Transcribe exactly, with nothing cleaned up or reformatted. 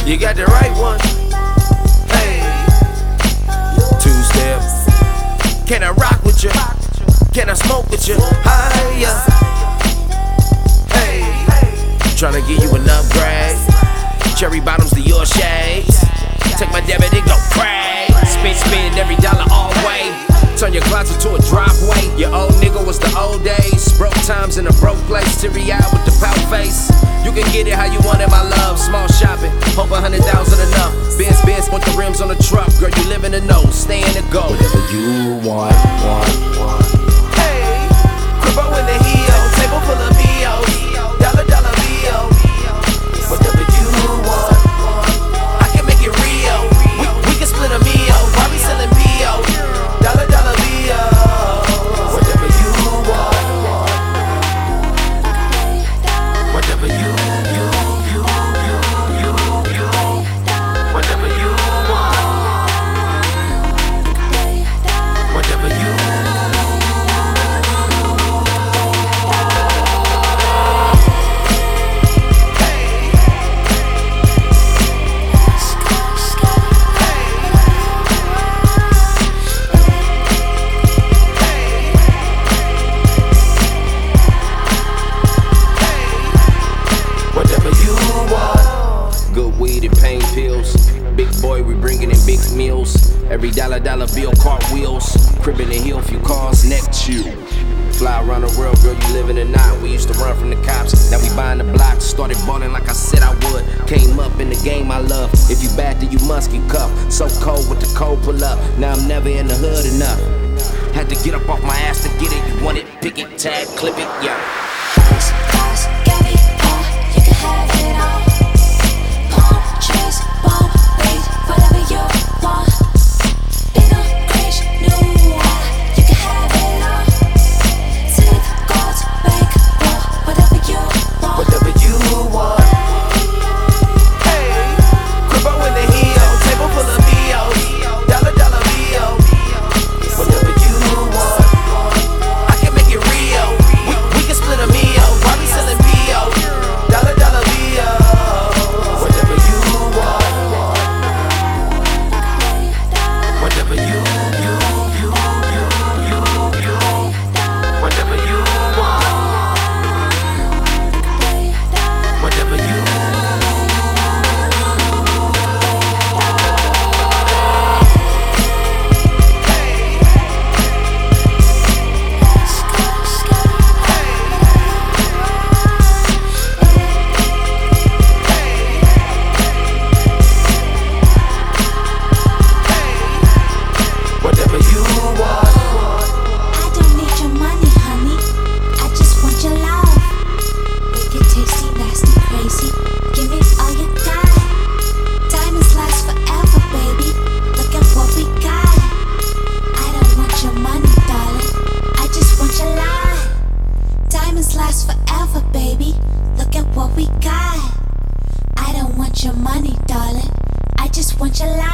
You got the right one. Hey, two step. Can I rock with you? Can I smoke with you? Higher. Hey, tryna give you an upgrade. Cherry bottoms to your shades. Take my debit and go crazy. Spin, spin every dollar all way. Turn your closet to a driveway. Your old nigga was the old days. Broke times in a broke place. Teary eyed with the pout face. You can get it how you want it, my love. Small shopping, hope a hundred thousand enough. Benz, Benz, want the rims on the truck. Girl, you live in the know, stay in the go. Whatever you want, want, want. Hey, cribbo in the heel, table full of B Os. Dollar, dollar bills. Whatever you want, I can make it real. We, we can split a meal. Why we selling B Os? Dollar, dollar bills. Whatever you want, whatever you, you, you, you, you, you. Whatever you want, whatever you. Whatever you want. Good weed and pain pills. Big boy, we bringing in big meals. Every dollar, dollar bill, cartwheels. Crib in the hill, few cars, neck chew. Fly around the world, girl, you live in the night. We used to run from the cops, now we buying the blocks. Started balling like I said I would. Came up in the game I love. If you bad, then you must get cuffed. So cold with the cold pull up. Now I'm never in the hood enough. Had to get up off my ass to get it. You want it, pick it, tag, clip it, yeah. House, house, get it all, you can have it all. Palm trees, palm trees, whatever you want. Big on rich, new one, you can have it all. Take gold, bank, roll, whatever you want. Whatever you want. Hey, cribbo in the heel, table full of B Os. Dollar, dollar bills. Whatever you want, I can make it real. We, we can split a meal. Why we selling B Os? Dollar, dollar bills. Whatever you want, whatever you, you, you, you, you, you. Whatever you want, whatever you. Whatever you want. I don't need your money, honey. I just want your love. Wicked, tasty, nasty, crazy. Give me all you got. Diamonds last forever, baby. Look at what we got. I don't want your money, darling. I just want your love. Diamonds last forever, baby. Look at what we got. I don't want your money, darling. I just want your love.